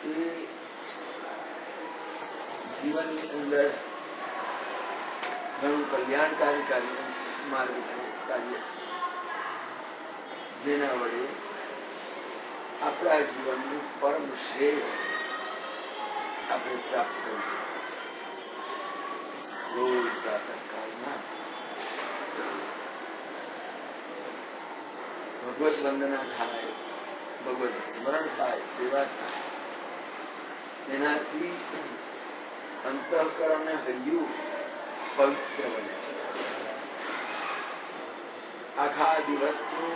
એ જીવનની અંદર ઘણું કલ્યાણકારી માર્ગ છે, કાર્ય છે, જેના વડે આપણા જીવનનું પરમ શ્રેય આપણે પ્રાપ્ત કરી શકીએ. રોજ પ્રાતઃકાળમાં ભગવત વંદના થાય, ભગવત સ્મરણ થાય, સેવા થાય, એનાથી અંતઃકરણ ને હૈયું પવિત્ર બને છે. આખા દિવસનું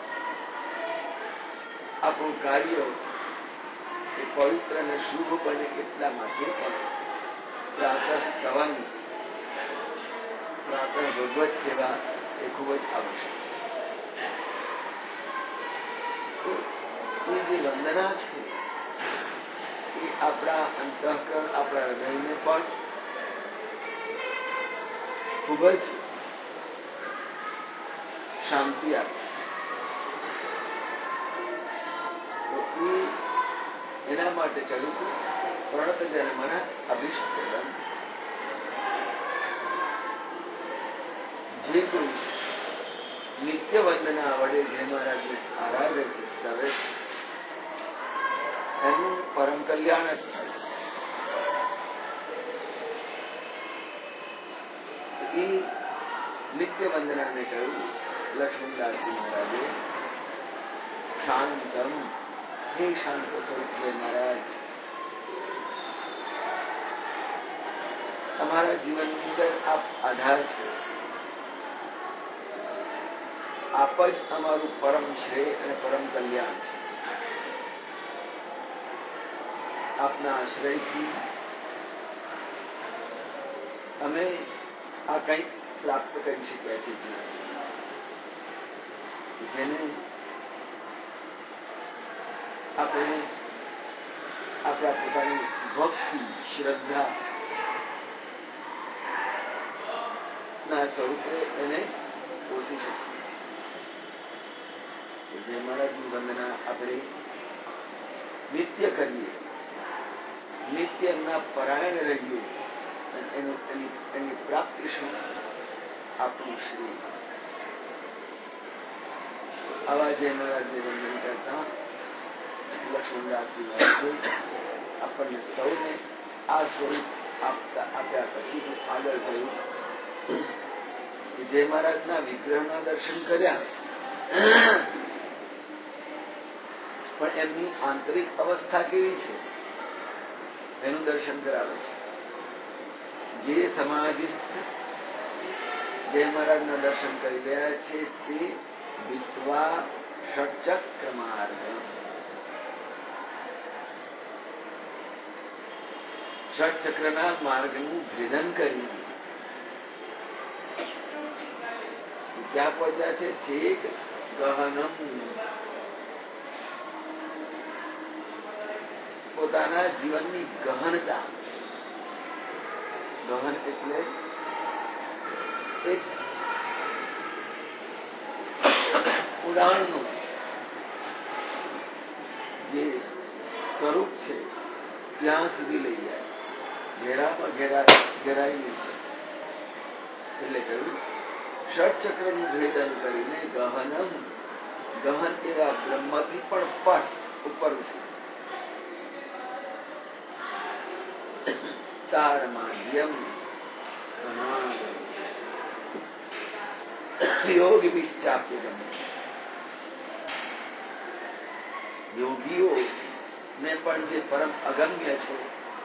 આપણું કાર્ય એ પવિત્ર અને શુભ બને એટલા માટે પણ પ્રાતઃ સ્તવન, પ્રાતઃ ભગવત સેવા એ ખૂબ જ આવશ્યક છે. એ જે વંદના છે એ આપણા અંતઃકરણ, આપણા હૃદયને પણ ખૂબ જ શાંતિ આપે. તો એના માટે કહ્યું કે પ્રણત જન્મના અભિષેકમ. જે કોઈ નિત્ય વંદના વડે જે મહારાજને આરાધે છે, સ્તવે છે, એનું પરમ કલ્યાણ જ થાય છે. એ નિત્ય વંદનાને કહ્યું લક્ષ્મણદાસજી મહારાજે શાંતમ, હે શાંત સ્વરૂપ જય મહારાજ, તમારા જીવનની અંદર આપ આધાર છે, આપ જ અમારું પરમ શ્રેય અને પરમ કલ્યાણ છે. આપના આશ્રયથી અમે આ કંઈક પ્રાપ્ત કરી શક્યા છીએ, જેને આપણે આપણા પોતાની ભક્તિ, શ્રદ્ધા ના સ્વરૂપે એને પોષી શકીએ છીએ. જે મહારાજની વંદના આપણે નિત્ય કરીએ, નિત્ય એમના પરાયણ રહીએ, એની પ્રાપ્તિ શું? આપણું શ્રી. આવા જય મહારાજને વંદન કરતા લક્ષ્મણદાસજી મહારાજે આપણને સૌને આ સ્વરૂપ આપ્યા પછી આગળ થયું જય મહારાજના વિગ્રહના દર્શન કર્યા, પણ એમની આંતરિક અવસ્થા કેવી છે એનું દર્શન કરાવે છે. જે સમાધિસ્થ જય મહારાજના દર્શન કરી રહ્યા છે તે વિદ્વા ષટ્ચક્ર માર્ગ, ષટ્ચક્રના માર્ગનું ભેદન કરી ક્યાં પહોંચ્યા છે? છેક ગહનમ, પોતાના જીવનની ગહનતા. ગહન એટલે એક ઉડાણનું જે સ્વરૂપ છે ત્યાં સુધી લઈ જાય, ઘેરામાં ઘેરાઈ નહીં. એટલે કહ્યું ષટ્ચક્રનું ભેદન કરીને ગહનમ, ગહન એવા બ્રહ્મથી પણ પર ઉપર ઉઠી તાર માધ્યમ સમાન યોગ વિશ્ચાપ્ય ગમે. યોગીઓ ને પણ જે પરમ અગમ્ય છે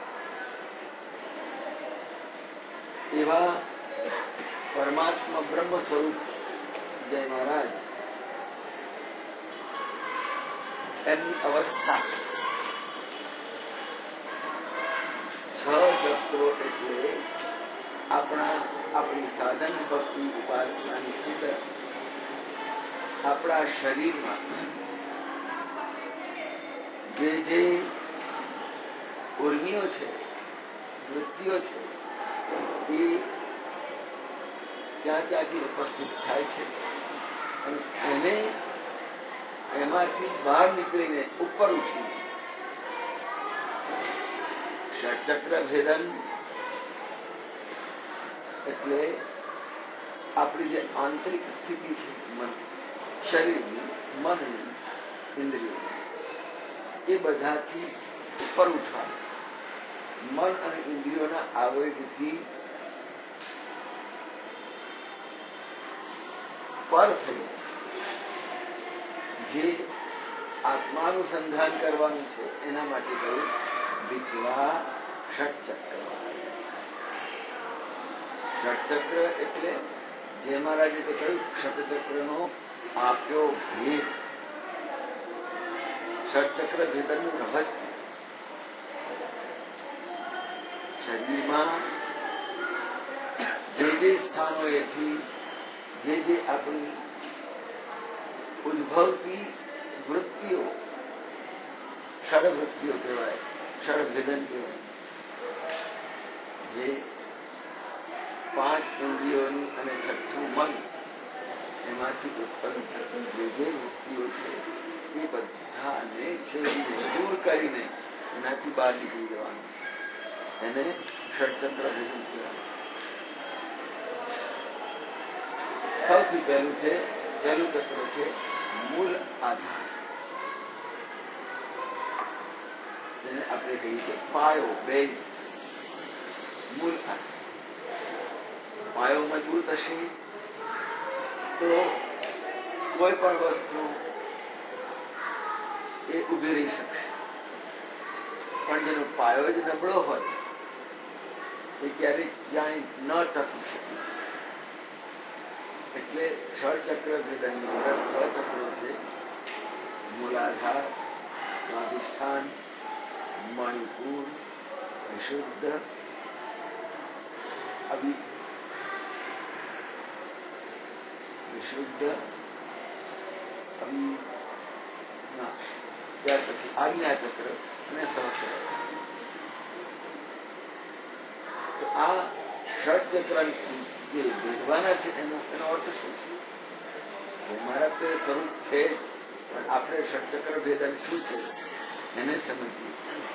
એવા પરમાત્મા બ્રહ્મ સ્વરૂપ જય મહારાજ એમની અવસ્થા છ ચક્રો એટલે આપણી સાધન ભક્તિ ઉપાસનાની અંદર આપણા શરીરમાં જે ઉર્મિઓ છે, વૃત્તિઓ છે, એ ત્યાંથી ઉપસ્થિત થાય છે અને એને એમાંથી બહાર નીકળીને ઉપર ઉઠી ષટચક્ર ભેદન એટલે આપણી જે આંતરિક સ્થિતિ છે, મન, શરીરની, મનની, ઇન્દ્રિયો, એ બધાથી ઉપર ઉઠવા, મન અને ઇન્દ્રિયોના આવેગથી પર થઈ જે આત્માનુસંધાન કરવાનું છે એના માટે કહ્યું વિદ્વા ષટચક્ર. ષટચક્ર એટલે જે મહારાજે કહ્યું ષટચક્રનો આપ્યો ભેદ, ષટચક્ર ભેદનનું રહસ્ય શરીરમાં જે સ્થાનોએથી જે આપણી ઉદ્ભવતી વૃત્તિઓ, ષડવૃત્તિઓ કહેવાય, ષડભેદન કહેવાય, જે 5 ઇન્દ્રિયોની અને 6ઠું મન, એમાંથી ઉત્પન્ન થતી જે વૃત્તિઓ છે એ બધાને છેડીને દૂર કરીને એનાથી બહાર નીકળી જવાનું છે. એને ષટચક્ર ભેદન કહેવાય. સૌથી પહેલું ચક્ર છે મૂળ આધાર, જેને આપણે કહીએ કે પાયો, બેઝ, મૂળ આધાર. પાયો મજબૂત હશે તો કોઈ પણ વસ્તુ એ ઉભી રહી શકશે, પણ જેનો પાયો જ નબળો હોય એ ક્યારેય ક્યાંય ન ટકી શકે. એટલે ષટચક્ર ભેદનની અંદર 6 ચક્રો છે: મૂલાધાર, સ્વાધિષ્ઠાન, મણિપુર, વિશુદ્ધ, અવિનાશ, ત્યાર પછી આજ્ઞાચક્ર અને સહસ્ર. તો આ ષટચક્ર જે ભેદવાના છે એનો અર્થ શું છે? મારા તો સ્વરૂપ છે, પણ આપણે ષટચક્ર ભેદન શું છે એને સમજીએ.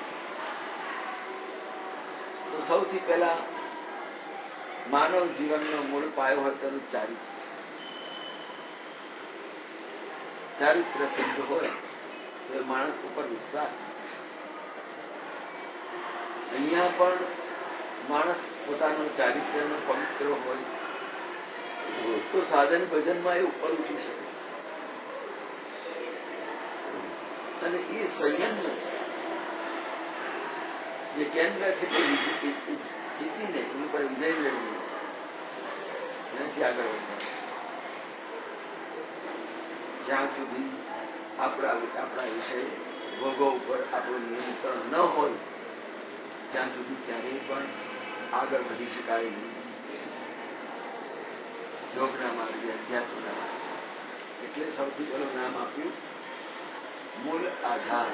તો સૌથી પહેલા માનવ જીવનનો મૂળ પાયો હોય તેનું ચારિત્ર શુદ્ધ હોય તો માણસ ઉપર વિશ્વાસ રાખે. અહીંયા પણ માણસ પોતાનું ચારિત્રનો પવિત્ર હોય તો સાધન ભજનમાં એ ઉપર ઉઠી શકે. અને એ સંયમનું જે કેન્દ્ર છે તે જીતીને એની પર વિજય મેળવી એનાથી આગળ વધવાનું. જ્યાં સુધી આપણા વિષય ભોગો ઉપર આપણું નિયંત્રણ ન હોય ત્યાં સુધી ક્યારેય પણ આગળ વધી શકાય નહીં. યોગના માર્ગે, અધ્યાત્મના માર્ગે. એટલે સૌથી પહેલું નામ આપ્યું મૂળ આધાર.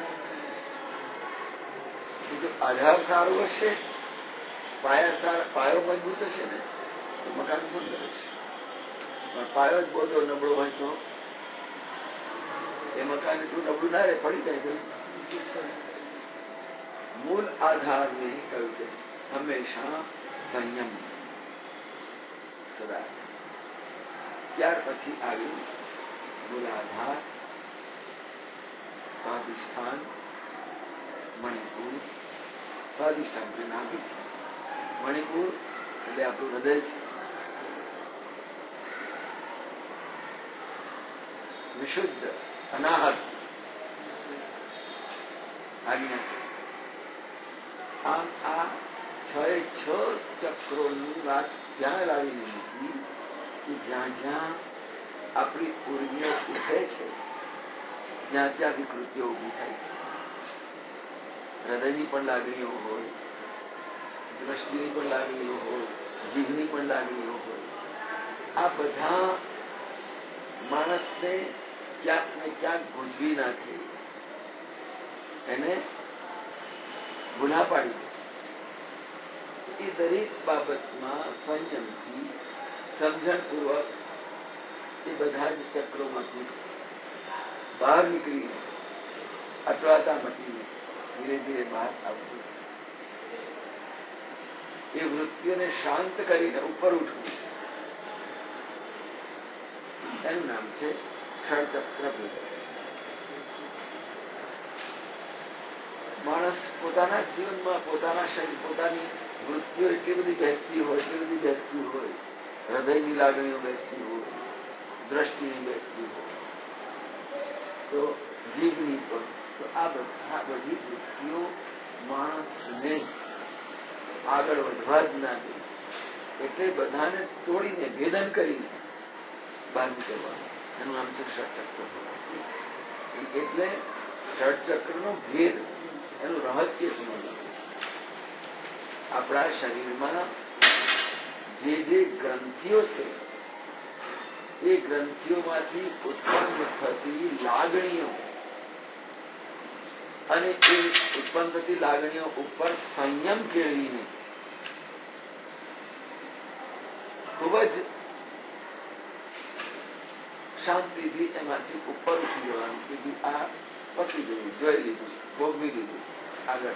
જો આધાર સારો હશે, પાયો મજબૂત હશે ને તો મકાન સુંદર હશે. પણ પાયો જ બધો નબળો હોય તો એ મકાન એટલું નબળું ના રહે, પડી જાય. મૂળ આધારને કહ્યું કે હંમેશા સંયમ સદા. ત્યાર પછી આવ્યું મૂલાધાર, સ્વાધિષ્ઠાન, મણિપુર. સ્વાધિષ્ઠાન એટલે નાભી છે, મણિપુર એટલે આપણું હૃદય છે, વિશુદ્ધ અનાહત આજ્ઞા. આમ આ 6 ચક્રોની વાત ત્યાં લાવીને મૂકી કે જ્યાં જ્યાં આપણી ઉર્મિઓ ઉઠે છે ત્યાં ત્યાં વિકૃતિઓ ઉભી થાય છે. હૃદયની પણ લાગણીઓ હોય, દ્રષ્ટિની પણ લાગણીઓ હોય, જીભની પણ લાગણીઓ હોય. આ બધા માણસને ક્યાંક ને ક્યાંક ગુંજવી નાખે, એને ગુના પાડી દે. એ દરેક બાબતમાં સંયમથી, સમજણપૂર્વક એ બધા જ ચક્રોમાંથી બહાર નીકળીને અટવાતા મટીને ધીરે ધીરે બહાર આવવું. એ વૃત્તિઓને શાંત કરીને ઉપર ઉઠવું, એનું નામ છે ષડચક્ર ભેદન. માણસ પોતાના જીવનમાં પોતાના શરીર, પોતાની વૃત્તિઓ એટલી બધી બેસતી હોય, હૃદયની લાગણીઓ બેસતી હોય, દ્રષ્ટિની બેસતી હોય, તો જીભની પણ, તો આ બધી વૃત્તિઓ માણસને આગળ વધવા જ ના દે. એટલે બધાને તોડીને ભેદન કરીને બહાર નીકળવાનું, એનું નામ છે ષડચક્ર. એટલે ષડચક્રનો ભેદ, એનું રહસ્ય સમજવાનું. આપણા શરીરમાં જે ગ્રંથિઓ છે, એ ગ્રંથિઓમાંથી ઉત્પન્ન થતી લાગણીઓ અને એ ઉત્પન્ન થતી લાગણીઓ ઉપર સંયમ કેળવીને ખૂબ જ શાંતિથી એમાંથી ઉપર ઉઠી જવાનું કે આ પતી ગયું, જોઈ લીધું, ભોગવી લીધું, આગળ.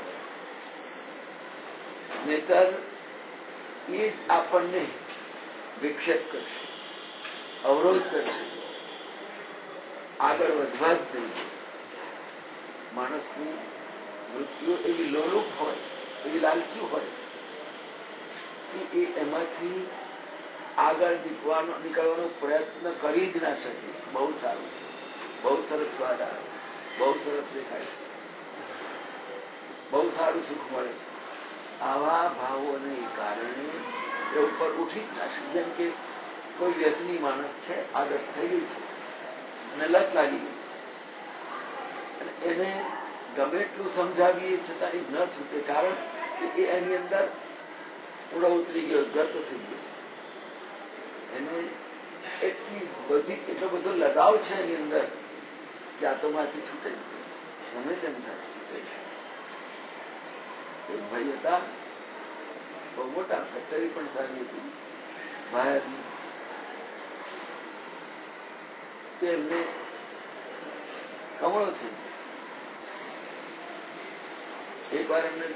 નહીતર એ જ આપણને વિક્ષેપ કરશે, અવરોધ કરશે, આગળ વધવા જ નહીં. માણસની વૃત્તિઓ એવી લોલુપ હોય, એવી લાલચી હોય કે એ એમાંથી આગળ નીકળવાનો પ્રયત્ન કરી જ ના શકે. બહુ સારું છે, બહુ સરસ સ્વાદ આવે છે, બહુ સરસ દેખાય છે, બહુ સારું સુખ મળે છે, આવા ભાવોને કારણે એ ઉપર ઉઠી જ ના શકે. જેમ કે કોઈ વ્યસની માણસ છે, આદત થઈ ગઈ છે અને લત લાગી ગઈ છે, અને એને ગમે એટલું સમજાવીએ છતાં એ ન છૂટે, કારણ કે એ એની અંદર પૂરો ઉતરી ગયો, ગત થઈ ગયો છે. એને એટલો બધો લગાવ છે એની અંદર કે આ તો માંથી છૂટે, ગમે તેમ થાય છૂટે. એક ભાઈ હતા, બહુ મોટા, ફેક્ટરી પણ સારી હતી બહારની. તેમને કમળો થઈ ગયો. એક વાર એમને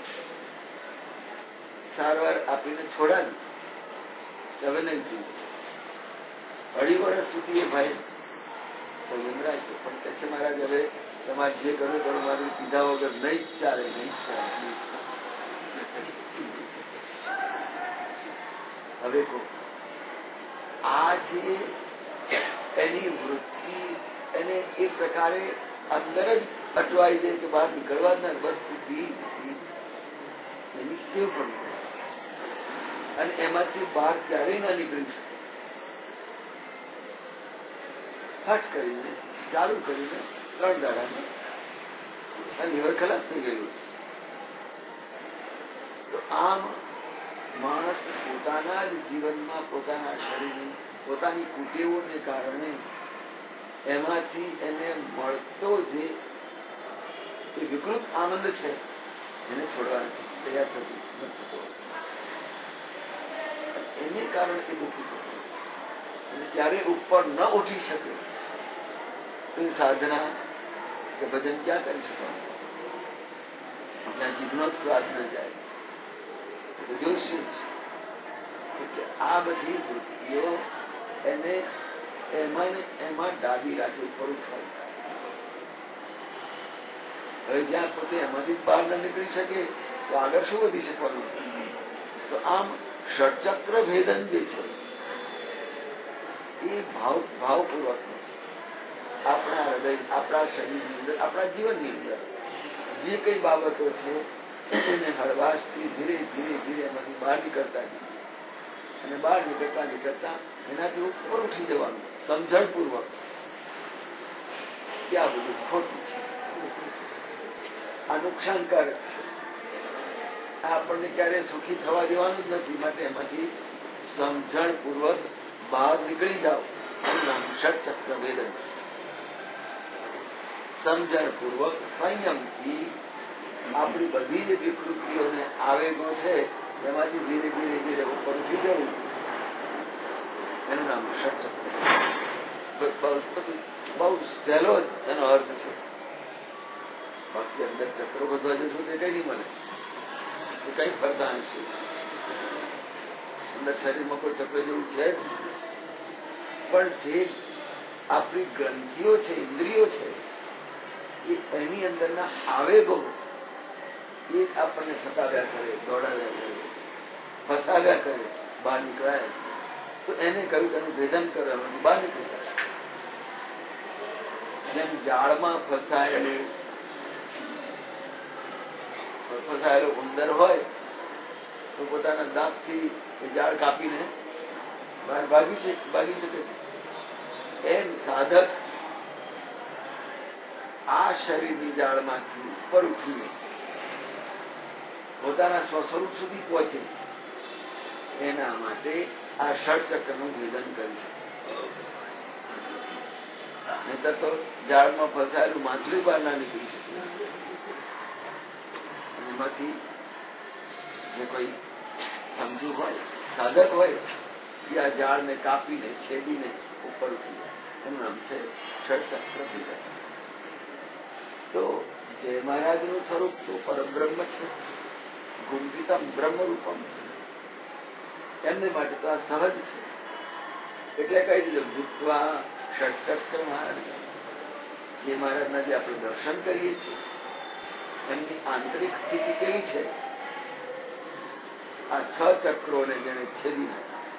સારવાર આપીને છોડાવી, હવે નહીં પીવું. 2.5 વર્ષ સુધી એ ભાઈ સંયમ રાખ્યો, પણ કે છે મહારાજ હવે તમારે જે કરવું કરો, મારું પીધા વગર નહીં જ ચાલે, નહીં જ ચાલે. હવે આ જે એની વૃત્તિ એને એ પ્રકારે અંદર જ અટવાઈ દે કે બહાર નીકળવા જ ના, બસ એની ટેવ પડી, અને એમાંથી બહાર ક્યારેય ના નીકળી શકે. હઠ કરીને, ચાલુ કરીને 3 દાડામાં લીવર ખલાસ થઈ ગયેલું. તો આમ માણસ પોતાના જ જીવનમાં પોતાના શરીરની, પોતાની કુટેવોને કારણે એમાંથી એને મળતો જે વિકૃત આનંદ છે એને છોડવા નથી તૈયાર થતું. એને કારણે એ દુઃખી થતું, અને ક્યારે ઉપર ન ઉઠી શકે તો એ સાધના કે ભજન ક્યાં કરી શકવાનું? જ્યાં જીભનો સ્વાદ ન જાય તો જોઈશે જ. એટલે આ બધી વૃત્તિઓ એને એમાં ડાબી રાખી ઉપર ઉઠવાની. હવે જ્યાં પોતે એમાંથી જ બહાર ન નીકળી શકે તો આગળ શું વધી શકવાનું? તો આમ ષડચક્ર ભેદન જે છે એ ભાવપૂર્વકનું છે. આપણા હૃદય, આપણા શરીરની અંદર, આપણા જીવનની અંદર જે કઈ બાબતો છે એને હળવાશથી ધીરે ધીરે ધીરે એમાંથી બહાર નીકળતા અને બહાર નીકળતા એનાથી ઉપર ઉઠી જવાનું સમજણપૂર્વક કે આ બધું ખોટું છે, આ નુકસાનકારક છે, આ આપણને ક્યારે સુખી થવા દેવાનું જ નથી. માટે એમાંથી સમજણપૂર્વક બહાર નીકળી જાઓ. ષડચક્ર ભેદન. સમજણપૂર્વક સંયમથી આપણી બધી જ વિકૃતિઓને, આવેગો છે એમાંથી ધીરે ધીરે ધીરે ઉપર ઉઠી જવું, એનું નામ ષડચક્ર. બહુ સહેલો એનો અર્થ છે. બાકી અંદર ચક્રો બધવા જશું તે કઈ નહીં મળે, કઈ ફરતા હશે. અંદર શરીરમાં કોઈ ચક્ર જેવું છે પણ જે આપણી ગ્રંથિઓ છે, ઇન્દ્રિયો છે, એની અંદરના આવેગો એ આપણને સતાવ્યા કરે, દોડાવ્યા કરે, ફસાવ્યા કરે, બહાર નીકળાય. તો એને કહ્યું તેનું ભેદન કરવા બહાર નીકળી જાય. જેમ જાળમાં ફસાયેલો ઉંદર હોય તો પોતાના દાંતથી ઝાડ કાપીને બહાર ભાગી શકે છે. એમ સાધક આ શરીરની જાળમાંથી ઉપર ઉઠીને પોતાના સ્વસ્વરૂપ સુધી પહોંચે એના માટે આ ષડચક્રનું ભેદન કરી શકે. નહીતર તો ઝાડમાં ફસાયેલું માછલી બહાર ના નીકળી શકે. એમાંથી જે કોઈ સમજુ હોય, સાધક હોય, એ આ ઝાડને કાપીને છેડીને ઉપર ઉઠી જાય. એનું નામ છે ષડચક્ર ભેદન. તો જય મહારાજનું સ્વરૂપ તો પરબ્રહ્મ છે, ગુંજિતમ બ્રહ્મરૂપમ છે. એમને માટે તો આ સહજ છે. એટલે કહી દીધું ભૂતવા ષડચક્ર મહારાજ. જે મહારાજના જે આપણે દર્શન કરીએ છીએ એમની આંતરિક સ્થિતિ કેવી છે? આ 6 ચક્રોને જેને છેદી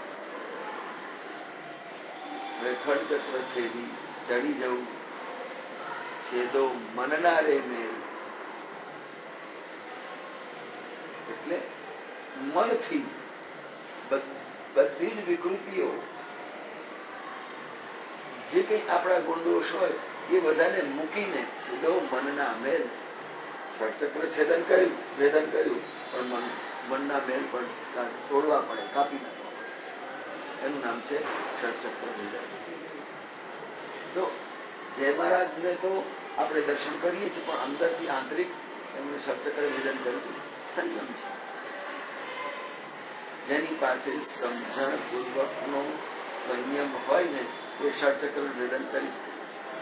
નાખ્યા. હવે થર્ડ ચક્ર છેદી ચડી જવું, છેદો મનના રે મેલ. એટલે મનથી બધી જ વિકૃતિઓ, જે કઈ આપણા ગુણદોષ હોય એ બધાને મૂકીને છેદો મનના મેલ. ષડચક્ર છેદન કર્યું, ભેદન કર્યું, પણ મનના મેલ પણ તોડવા પડે, કાપી નાખવા પડે. એનું નામ છે ષડચક્ર ભેદન. તો જય મહારાજને તો આપણે દર્શન કરીએ છીએ, પણ અંદરથી આંતરિક એમને ષડચક્ર ભેદન કર્યું. સંયમ છે. જેની પાસે સમજણ પૂર્વકનો સંયમ હોય ને એ ષડચક્ર ભેદન કરી શકે.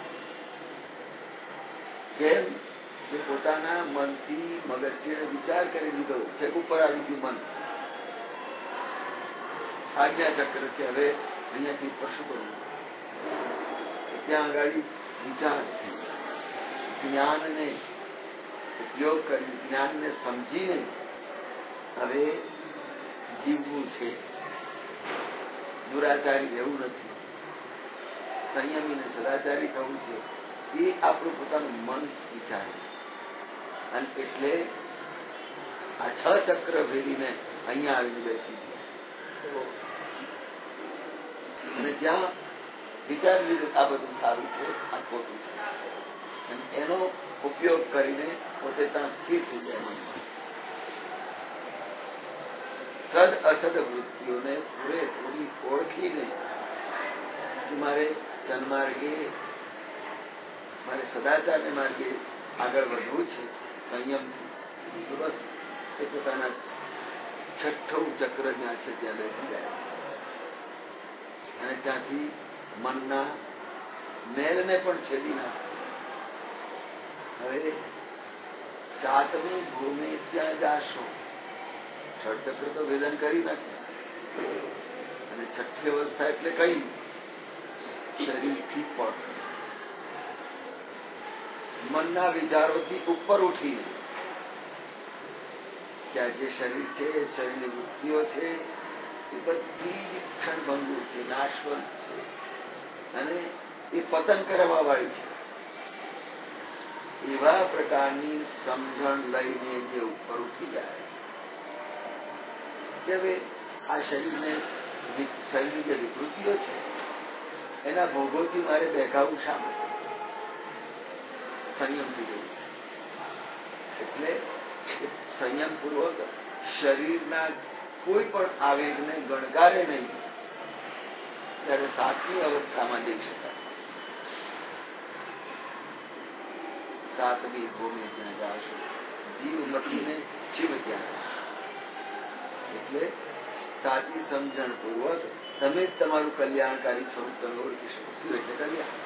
કેમ કે પોતાના મનથી મગજથી વિચાર કરી લીધો છે, ઉપર આવી ગયું મન. આજ્ઞા ચક્ર કે હવે અહીંયાથી ઉપર શું કરવું? ત્યાં આગળ વિચારથી જ્ઞાનને ઉપયોગ કરી, જ્ઞાનને સમજીને હવે જીવવું છે. દુરાચારી રહેવું નથી, સંયમી ને સદાચારી થવું છે. એ આપણું પોતાનું મન વિચારે. અને એટલે આ 6 ચક્ર ભેદીને અહીંયા આવીને બેસી ગયા. અને ત્યાં વિચારી લીધું આ બધું સારું છે, આ ખોટું છે, અને એનો ઉપયોગ કરીને પોતે ત્યાં સ્થિર થઈ જાય. મનમાં સદ અસદ વૃત્તિઓને પૂરેપૂરી ઓળખીને મારે સન્માર્ગે, મારે સદાચારને માર્ગે આગળ વધવું છે સંયમથી, તો બસ એ પોતાના 6ઠું ચક્ર જ્યાં છે ત્યાં બેસી જાય. અને ત્યાંથી મનના મેલને પણ છેદી નાખે. હવે 7મી ભૂમિ ત્યાં જાશો. ષડચક્ર તો ભેદન કરી નાખ્યા. અને 6ઠ્ઠી અવસ્થા એટલે કઈ? શરીરથી પગ, મનના વિચારોથી ઉપર ઉઠીને કે આ જે શરીર છે, શરીરની વૃત્તિઓ છે, એ બધી ક્ષણભંગુર છે, નાશવંત છે, અને એ પતન કરવા વાળી છે. એવા પ્રકારની સમજણ લઈને જે ઉપર ઉઠી જાય કે હવે આ શરીરની જે વિકૃતિઓ છે એના ભોગોથી મારે બેકાવું શા માટે? સંયમથી જવું છે. એટલે સંયમ પૂર્વક શરીરના કોઈ પણ આવેગને ગણકારે નહીં, ત્યારે 7મી અવસ્થામાં જઈ શકાય. 7મી ભૂમિ ત્યાં જાશો, જીવ મતીને શિવ ત્યાં. એટલે સાચી સમજણ પૂર્વક તમે જ તમારું કલ્યાણકારી સ્વરૂપ તમે ઓળખી શકો. શું એટલે કલ્યાણ?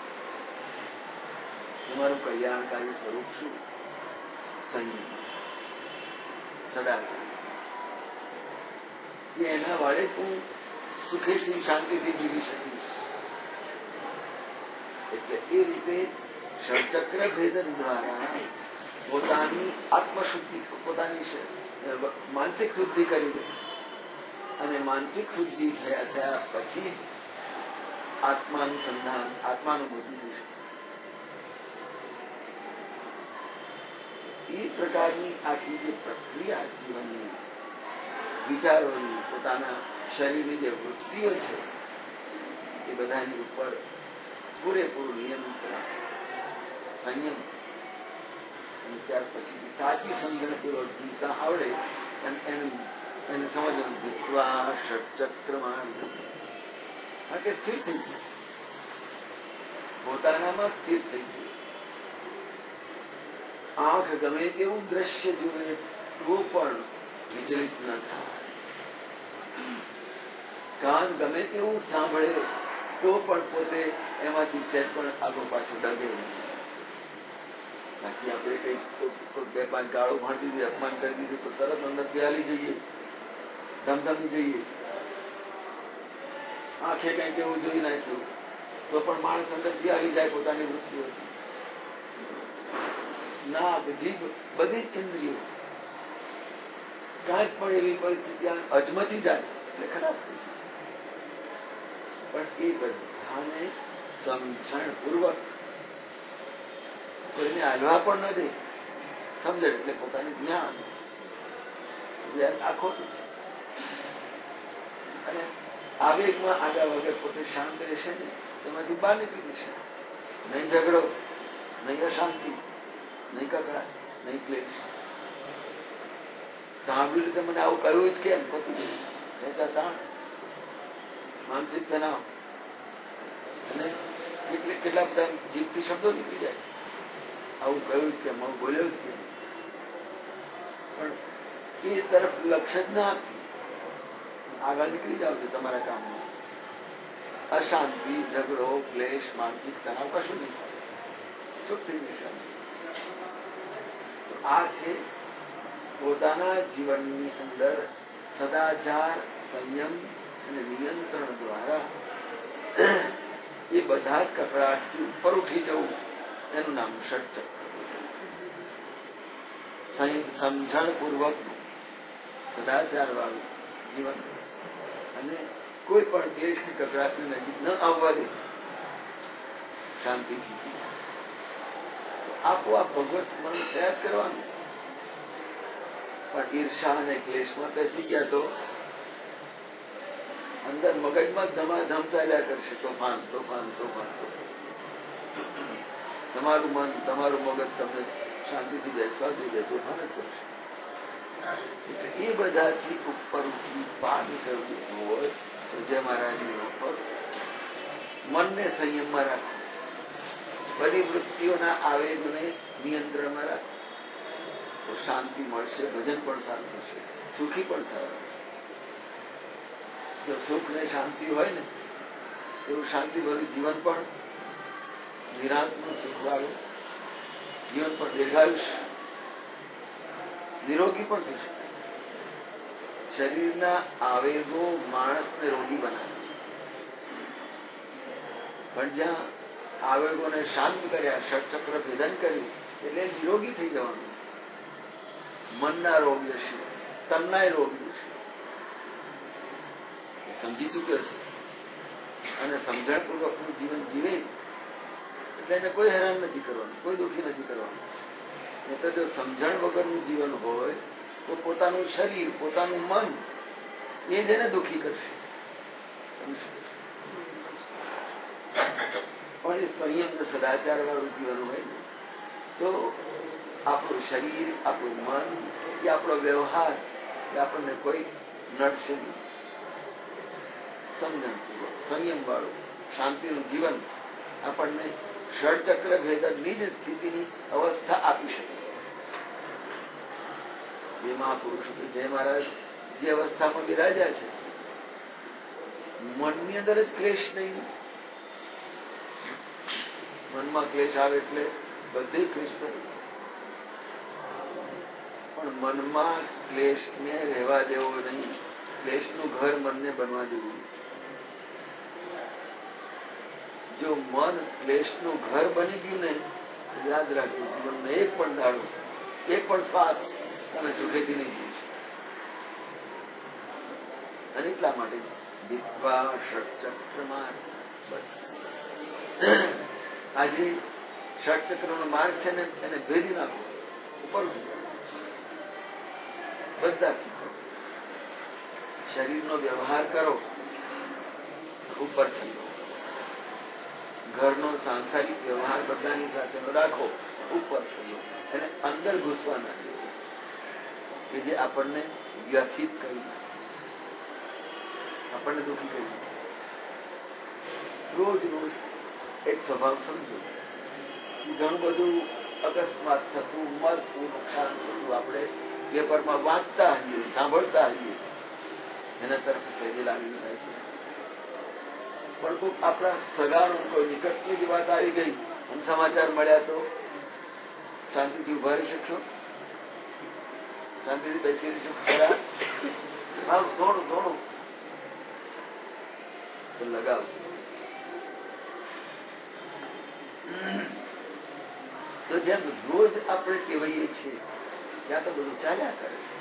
તમારું કલ્યાણકારી સ્વરૂપ શું? સંયમ, સદાચાર. કે એના વાળે હું સુખેથી શાંતિથી જીવી શકીશ. એટલે એ રીતે ષડચક્ર ભેદન દ્વારા પોતાની આત્મશુદ્ધિ, પોતાની માનસિક શુદ્ધિ કરી દે. અને માનસિક શુદ્ધિ થયા પછી જ આત્માનુસંધાન, આત્માનુભૂતિ થઈ શકે. એ પ્રકારની આખી જે પ્રક્રિયા જીવનની, વિચારોની, પોતાના શરીરની જે વૃત્તિઓ છે એ બધાની ઉપર પૂરેપૂરું નિયંત્રણ, સંયમ, અને ત્યાર પછી સાચી સમજણપૂર્વક જીવતા આવડે એને સમજવાનું ષટચક્રમાં કે સ્થિર થઈ ગયું, પોતાનામાં સ્થિર થઈ ગયું. આંખ ગમે તેવું દ્રશ્ય જુએ તો પણ વિચલિત ન થાય, કાન ગમે તેવું સાંભળે તો પણ પોતે એમાંથી સેટ પણ આગો પાછો ડગે નહીં. બાકી આપણે કઈ બે પાંચ ગાળો ભાંડી દીધી, અપમાન કરી દીધું તો તરત અંદરથી હાલી જઈએ, ધમધમી જઈએ. આંખે કઈક એવું જોઈ નાખ્યું તો પણ માણસ અંદરથી હાલી જાય પોતાની વૃત્તિઓથી. નાક, જીભ, બધી જ ઇન્દ્રિયો કાંઈક પણ એવી પરિસ્થિતિ અચમચી જાય એટલે ખલાસ થઈ જાય. પણ એ બધાને સમજણ પૂર્વક કોઈને હાલવા પણ ન દે. સમજણ એટલે પોતાનું જ્ઞાન, આ ખોટું છે. અને આવેગમાં આગળ વગર પોતે શાંત રહેશે ને એમાંથી બહાર નીકળી જશે. નહીં ઝઘડો, નહીં અશાંતિ, નહીં કકડાટ, નહીં ક્લેશ. સાંભળ્યું રીતે મને આવું કહ્યું જ કેમ, રહેતા તાણ, માનસિક તણાવ, અને કેટલા બધા જીભથી શબ્દો નીકળી જાય. આવું કહ્યું જ કેમ, આવું બોલ્યો જ કેમ. પણ એ તરફ લક્ષ્ય જ ના આપી આગળ નીકળી જાવ છો તમારા કામમાં. અશાંતિ, ઝઘડો, ક્લેશ, માનસિક તણાવ કશું નહીં થાય, ચૂપ થઈ જશે. આ છે પોતાના જીવનની અંદર સદાચાર, સંયમ અને નિયંત્રણ દ્વારા એ બધા જ કકડાટથી ઉપર ઉઠી જવું, એનું નામ ષટચક્ર. સમજણ પૂર્વક સદાચાર વાળું જીવન અને કોઈ પણ ક્લેશ કે કકડાટની નજીક ન આવવા દે, શાંતિથી આપોઆપ ભગવત સ્મરણ થયા જ કરવાનું છે. પણ ઈર્ષા અને ક્લેશમાં બેસી ગયા તો અંદર મગજમાં ધમાધમ ચાલ્યા કરશે. તોફાન, તોફાન, તોફાન. તમારું મન, તમારું મગજ તમને શાંતિથી બેસવા દે, તોફાન જ કરશે. એ બધાથી ઉપર ઉઠી પાર કરવું હોય તો જય મહારાજની ઉપર મનને સંયમમાં રાખો, બધી વૃત્તિઓના આવેગને નિયંત્રણમાં રાખો તો શાંતિ મળશે. ભજન પણ સારું થશે, સુખી પણ સારું. જો સુખ ને શાંતિ હોય ને એવું શાંતિભર્યું જીવન પણ, નિરાંતનું સુખવાળું જીવન પણ દીર્ઘાયુષ્ય, નિરોગી પણ થઈ શકે. શરીરના આવેગો માણસને રોગી બનાવે છે, પણ જ્યાં આવેગોને શાંત કર્યા, ષટચક્ર ભેદન કર્યું એટલે નિરોગી થઈ જવાનું છે. મનના રોગ જશે, તનના રોગ જશે. સમજી ચુક્યો છે અને સમજણપૂર્વકનું જીવન જીવે એટલે એને કોઈ હેરાન નથી કરવાનું, કોઈ દુઃખી નથી કરવાનું. નહીં તો જો સમજણ વગરનું જીવન હોય તો પોતાનું શરીર, પોતાનું મન એ જ એને દુઃખી કરશે. પણ એ સંયમ ને સદાચાર વાળું જીવન હોય ને તો આપણું શરીર, આપણું મન કે આપણો વ્યવહાર એ આપણને કોઈ નડશે નહીં. સમજણપૂર્વક સંયમ વાળું શાંતિનું જીવન આપણને ષડચક્ર ભેદનની જ સ્થિતિની અવસ્થા આપી શકે. જે મહાપુરુષ, જે મહારાજ જે અવસ્થામાં બિરાજ્યા છે, મનની અંદર જ ક્લેશ નહીં. મનમાં ક્લેશ આવે એટલે બધે ક્લેશ કરે, પણ મનમાં ક્લેશને રહેવા દેવો નહીં. ક્લેશનું ઘર મનને બનવા દેવું. જો મન ક્લેશનું ઘર બની ગયું ને, યાદ રાખજો જીવનનો એક પણ દાડો, એક પણ શ્વાસ તમે સુખેથી નહીં જીવી શકો. અને એટલા માટે વિદ્વા ષટચક્ર માર્ગ, બસ આજે ષટચક્રનો માર્ગ છે ને, એને ભેદી નાખો, ઉપર બધા શરીરનો વ્યવહાર કરો, ઉપર ચલો. ઘરનો સાંસારિક વ્યવહાર બધાની સાથે રાખો, ઉપર ચલો. અને અંદર ઘૂસવા ના દો કે જે આપણને વ્યથિત કરી નાખે, આપણને દુઃખી કરી નાખે. રોજ રોજ એક સ્વભાવ સમજો, ઘણું બધું અકસ્માત થતું, મરતું, નુકસાન થતું આપણે પેપરમાં વાંચતા હોઈએ, સાંભળતા હોઈએ, એના તરફ સહેજે લાગણી થાય છે. પણ કોઈ આપણા સગાનો કોઈ નિકટની જ વાત આવી ગઈ અને સમાચાર મળ્યા તો શાંતિથી ઉભા રહી શકશો? શાંતિથી બેસી રહી શકશો ખરા? થોડું થોડું તો લગાવજો. તો જેમ રોજ આપણે કહેવાઈએ છીએ ત્યાં તો બધું ચાલ્યા કરે છે,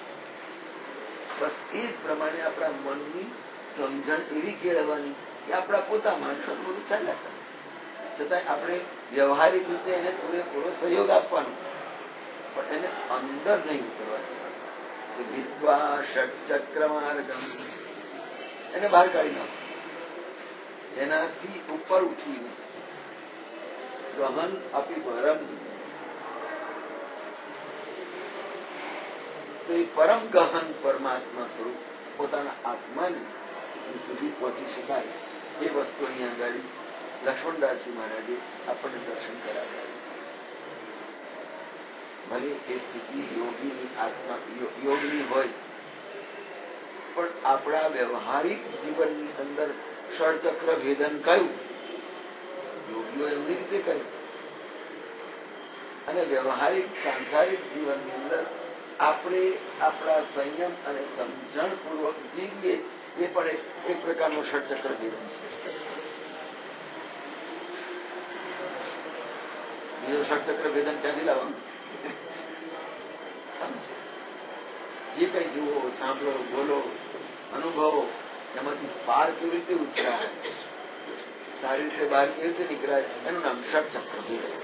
બસ એ જ પ્રમાણે આપણા મનની સમજણ એવી કેળવવાની કે આપણા પોતામાં બધું ચાલ્યા કરે છે, છતાં આપણે વ્યવહારિક રીતે એને પૂરેપૂરો સહયોગ આપવાનો, પણ એને અંદર નહીં ઉતરવા દેવાનો. વિદ્વા ષટચક્ર માર્ગમ, એને બહાર કાઢી નાખો, એનાથી ઉપર ઉઠી ગહન આપી પરમ. તો એ પરમ ગહન પરમાત્મા સ્વરૂપ પોતાના આત્માની સુધી પહોંચી શકાય એ વસ્તુ અહીંયા આગળ લક્ષ્મણદાસજી મહારાજે આપણને દર્શન કરાવ્યા. ભલે એ સ્થિતિ યોગીની આત્મા યોગની હોય, પણ આપણા વ્યવહારિક જીવનની અંદર ષડચક્ર ભેદન કયું યોગીઓ એમની રીતે કરે, અને વ્યવહારિક સાંસારિક જીવનની અંદર આપણે આપણા સંયમ અને સમજણ પૂર્વક જીવીએ એ પણ એક પ્રકારનો ષડચક્ર ભેદન છે. બીજો ષડચક્ર ભેદન ક્યાંથી લાવવાનું? સમજો, જે કઈ જુઓ, સાંભળો, બોલો, અનુભવો, એમાંથી પાર કેવી રીતે ઉતરાય, સારી રીતે બહાર કેવી રીતે નીકળાય, એનું નામ ષડચક્ર ભેદન.